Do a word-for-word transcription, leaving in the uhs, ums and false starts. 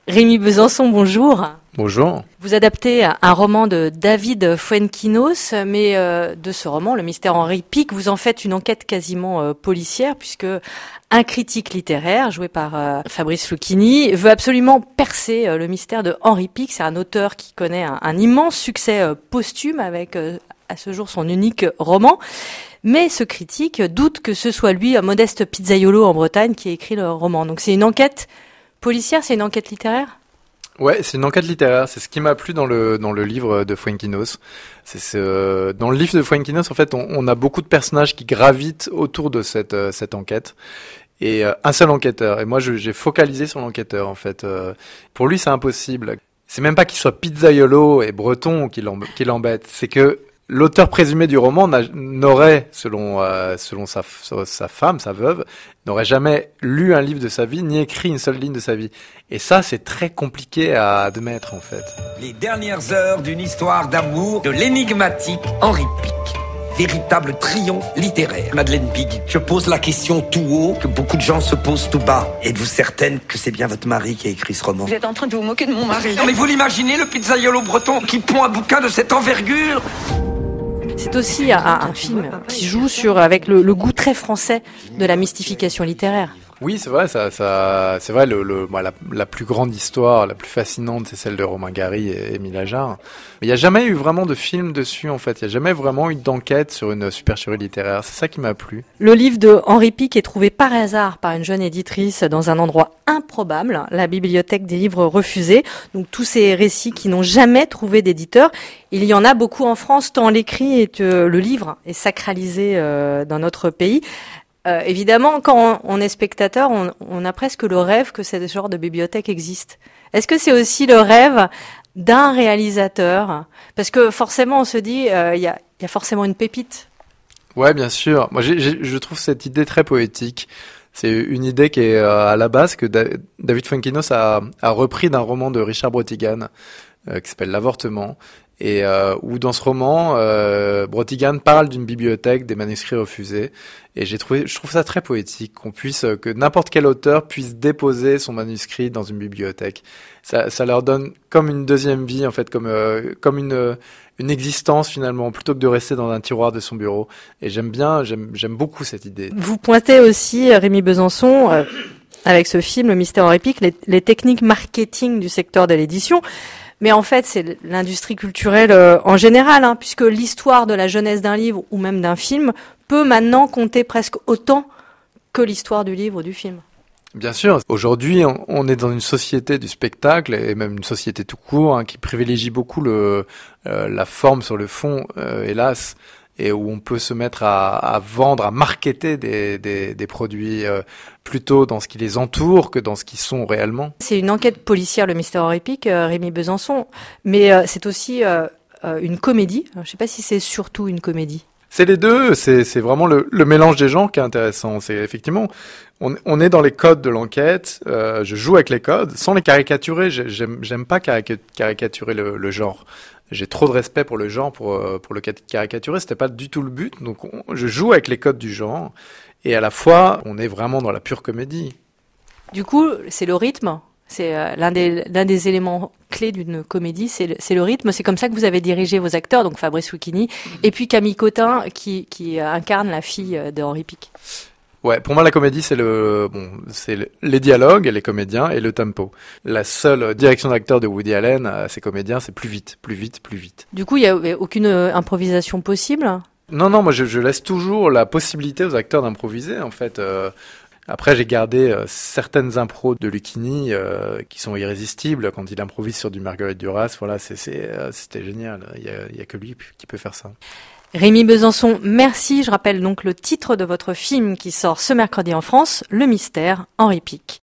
Rémi Besançon, bonjour. Bonjour. Vous adaptez un roman de David Fuenquinos, mais euh, de ce roman, Le Mystère Henri Pic, vous en faites une enquête quasiment euh, policière, puisque un critique littéraire, joué par euh, Fabrice Lucchini, veut absolument percer euh, le mystère de Henri Pic. C'est un auteur qui connaît un, un immense succès euh, posthume avec, euh, à ce jour, son unique roman. Mais ce critique doute que ce soit lui, un modeste pizzaiolo en Bretagne, qui a écrit le roman. Donc c'est une enquête policière, c'est une enquête littéraire ? Ouais, c'est une enquête littéraire. C'est ce qui m'a plu dans le dans le livre de Fuenquinos. C'est ce, dans le livre de Fuenquinos, en fait, on, on a beaucoup de personnages qui gravitent autour de cette euh, cette enquête. Et euh, un seul enquêteur. Et moi, je, j'ai focalisé sur l'enquêteur, en fait. Euh, pour lui, c'est impossible. C'est même pas qu'il soit pizzaiolo et breton qui, l'emb- qui l'embête. C'est que l'auteur présumé du roman n'a, n'aurait, selon euh, selon sa, sa femme, sa veuve, n'aurait jamais lu un livre de sa vie, ni écrit une seule ligne de sa vie. Et ça, c'est très compliqué à admettre, en fait. Les dernières heures d'une histoire d'amour de l'énigmatique Henri Pic. Véritable triomphe littéraire. Madeleine Pig, je pose la question tout haut que beaucoup de gens se posent tout bas. Êtes-vous certaine que c'est bien votre mari qui a écrit ce roman ? Vous êtes en train de vous moquer de mon mari. Non mais vous l'imaginez, le pizzaiolo breton qui pond un bouquin de cette envergure ? C'est aussi un, un film qui joue sur, avec le, le goût très français de la mystification littéraire. Oui, c'est vrai, ça, ça, c'est vrai. Le, le, bah, la, la plus grande histoire, la plus fascinante, c'est celle de Romain Gary et Émile Ajar. Mais il n'y a jamais eu vraiment de film dessus, en fait. Il n'y a jamais vraiment eu d'enquête sur une supercherie littéraire. C'est ça qui m'a plu. Le livre de Henri Pic est trouvé par hasard par une jeune éditrice dans un endroit improbable, la bibliothèque des livres refusés. Donc tous ces récits qui n'ont jamais trouvé d'éditeur. Il y en a beaucoup en France, tant l'écrit et euh, le livre est sacralisé euh, dans notre pays. Euh, évidemment, quand on, on est spectateur, on, on a presque le rêve que ce genre de bibliothèque existe. Est-ce que c'est aussi le rêve d'un réalisateur ? Parce que forcément, on se dit, euh, il y a, y a forcément une pépite. Ouais, bien sûr. Moi, j'ai, j'ai, je trouve cette idée très poétique. C'est une idée qui est euh, à la base que Da- David Fuenquinos a, a repris d'un roman de Richard Brotigan euh, qui s'appelle L'Avortement. Et euh, où dans ce roman, euh, Brotigan parle d'une bibliothèque, des manuscrits refusés, et j'ai trouvé, je trouve ça très poétique qu'on puisse, que n'importe quel auteur puisse déposer son manuscrit dans une bibliothèque. Ça, ça leur donne comme une deuxième vie, en fait, comme euh, comme une une existence finalement, plutôt que de rester dans un tiroir de son bureau. Et j'aime bien, j'aime j'aime beaucoup cette idée. Vous pointez aussi, Rémi Besançon, euh, avec ce film, Le Mystère Henri Pic, les, les techniques marketing du secteur de l'édition. Mais en fait, c'est l'industrie culturelle euh, en général, hein, puisque l'histoire de la jeunesse d'un livre ou même d'un film peut maintenant compter presque autant que l'histoire du livre ou du film. Bien sûr. Aujourd'hui, on, on est dans une société du spectacle et même une société tout court hein, qui privilégie beaucoup le, euh, la forme sur le fond, euh, hélas, et où on peut se mettre à, à vendre, à marketer des, des, des produits euh, plutôt dans ce qui les entoure que dans ce qu'ils sont réellement. C'est une enquête policière, Le Mystère Henri Pic, euh, Rémi Besançon, mais euh, c'est aussi euh, euh, une comédie. Je ne sais pas si c'est surtout une comédie. C'est les deux, c'est, c'est vraiment le, le mélange des genres qui est intéressant. C'est effectivement, on, on est dans les codes de l'enquête, euh, je joue avec les codes, sans les caricaturer. J'aime, j'aime pas caric- caricaturer le, le genre. J'ai trop de respect pour le genre, pour, pour le caricaturer, c'était pas du tout le but. Donc on, je joue avec les codes du genre, et à la fois, on est vraiment dans la pure comédie. Du coup, c'est le rythme. C'est euh, l'un des l'un des éléments clés d'une comédie, c'est le, c'est le rythme. C'est comme ça que vous avez dirigé vos acteurs, donc Fabrice Lucchini et puis Camille Cotin qui qui incarne la fille de Henri Pic. Ouais, pour moi la comédie c'est le bon, c'est le, les dialogues, les comédiens et le tempo. La seule direction d'acteur de Woody Allen à ses comédiens, c'est plus vite, plus vite, plus vite. Du coup, il y a aucune improvisation possible ? Non non, moi je, je laisse toujours la possibilité aux acteurs d'improviser en fait. Euh, Après, j'ai gardé euh, certaines impros de Lucchini euh, qui sont irrésistibles quand il improvise sur du Marguerite Duras. Voilà, c'est, c'est, euh, c'était génial. Il y a, il y a que lui qui peut faire ça. Rémi Besançon, merci. Je rappelle donc le titre de votre film qui sort ce mercredi en France, Le Mystère Henri Pic.